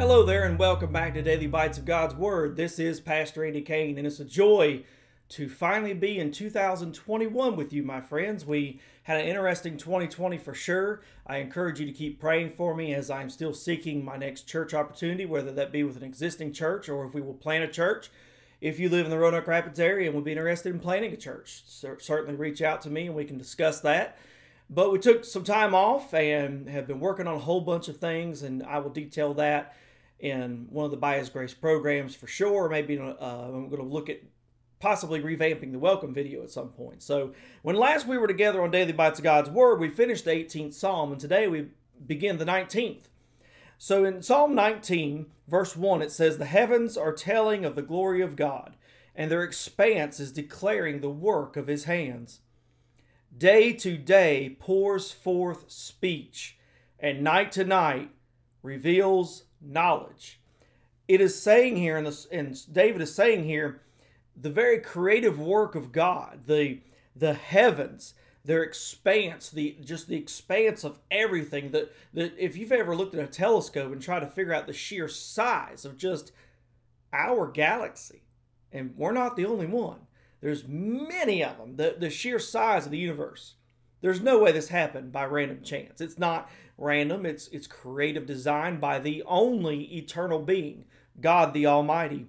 Hello there and welcome back to Daily Bites of God's Word. This is Pastor Andy Kane and it's a joy to finally be in 2021 with you, my friends. We had an interesting 2020 for sure. I encourage you to keep praying for me as I'm still seeking my next church opportunity, whether that be with an existing church or if we will plant a church. If you live in the Roanoke Rapids area and would be interested in planting a church, certainly reach out to me and we can discuss that. But we took some time off and have been working on a whole bunch of things, and I will detail that in one of the By His Grace programs for sure. Maybe I'm going to look at possibly revamping the welcome video at some point. So when last we were together on Daily Bites of God's Word, we finished the 18th Psalm, and today we begin the 19th. So in Psalm 19, verse 1, it says, "The heavens are telling of the glory of God, and their expanse is declaring the work of His hands. Day to day pours forth speech, and night to night reveals knowledge." It is saying here, and David is saying here, the very creative work of God, the heavens, their expanse, the expanse of everything. That if you've ever looked at a telescope and tried to figure out the sheer size of just our galaxy, and we're not the only one. There's many of them. The sheer size of the universe. There's no way this happened by random chance. It's not random. It's creative design by the only eternal being, God the Almighty.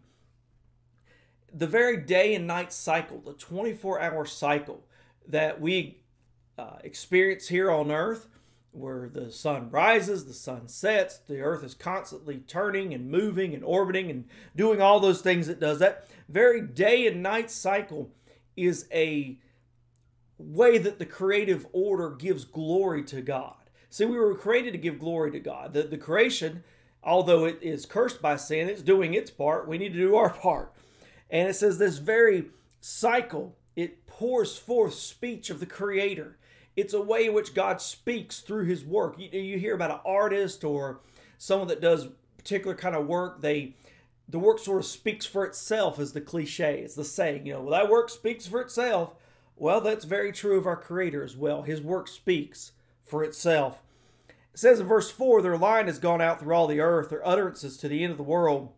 The very day and night cycle, the 24-hour cycle that we experience here on Earth, where the sun rises, the sun sets, the Earth is constantly turning and moving and orbiting and doing all those things it does. That very day and night cycle is a way that the creative order gives glory to God. See, we were created to give glory to God. The creation, although it is cursed by sin, it's doing its part. We need to do our part. And it says this very cycle, it pours forth speech of the Creator. It's a way in which God speaks through His work. You hear about an artist or someone that does particular kind of work. The work sort of speaks for itself, is the cliche. It's the saying, well, that work speaks for itself. Well, that's very true of our Creator as well. His work speaks for itself. It says in verse 4, "Their line has gone out through all the earth, their utterances to the end of the world.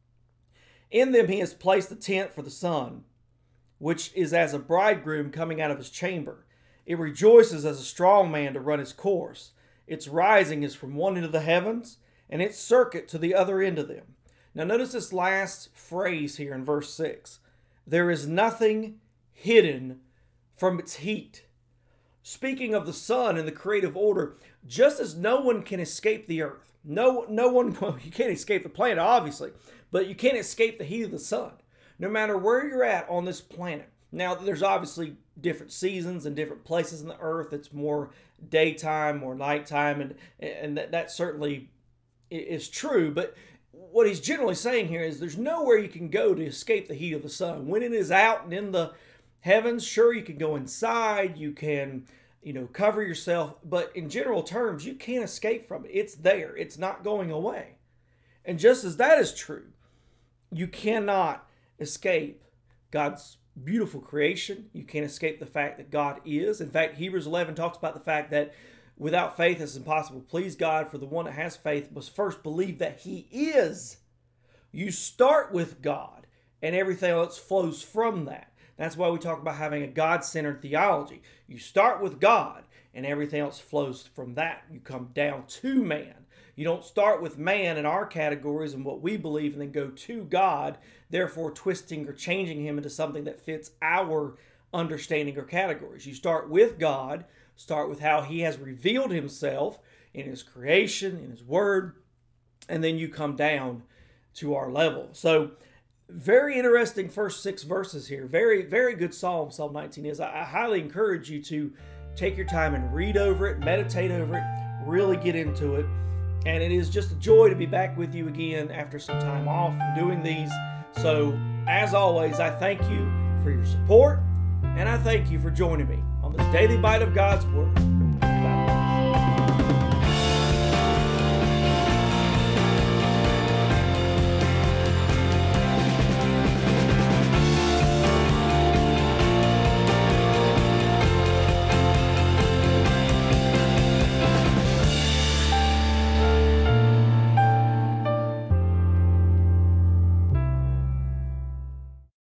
In them He has placed a tent for the sun, which is as a bridegroom coming out of his chamber. It rejoices as a strong man to run his course. Its rising is from one end of the heavens, and its circuit to the other end of them." Now notice this last phrase here in verse 6. "There is nothing hidden from its heat." Speaking of the sun and the creative order, just as no one can escape the earth. No one, well, you can't escape the planet, obviously, but you can't escape the heat of the sun. No matter where you're at on this planet. Now, there's obviously different seasons and different places in the earth. It's more daytime or nighttime, and that certainly is true. But what he's generally saying here is there's nowhere you can go to escape the heat of the sun. When it is out and in the heavens, sure, you can go inside, you can, cover yourself, but in general terms, you can't escape from it. It's there. It's not going away. And just as that is true, you cannot escape God's beautiful creation. You can't escape the fact that God is. In fact, Hebrews 11 talks about the fact that without faith it's impossible to please God, for the one that has faith must first believe that He is. You start with God, and everything else flows from that. That's why we talk about having a God-centered theology. You start with God, and everything else flows from that. You come down to man. You don't start with man in our categories and what we believe and then go to God, therefore twisting or changing Him into something that fits our understanding or categories. You start with God, start with how He has revealed Himself in His creation, in His Word, and then you come down to our level. So, very interesting first 6 verses here. Very, very good Psalm 19 is. I highly encourage you to take your time and read over it, meditate over it, really get into it. And it is just a joy to be back with you again after some time off doing these. So, as always, I thank you for your support, and I thank you for joining me on this Daily Bite of God's Word.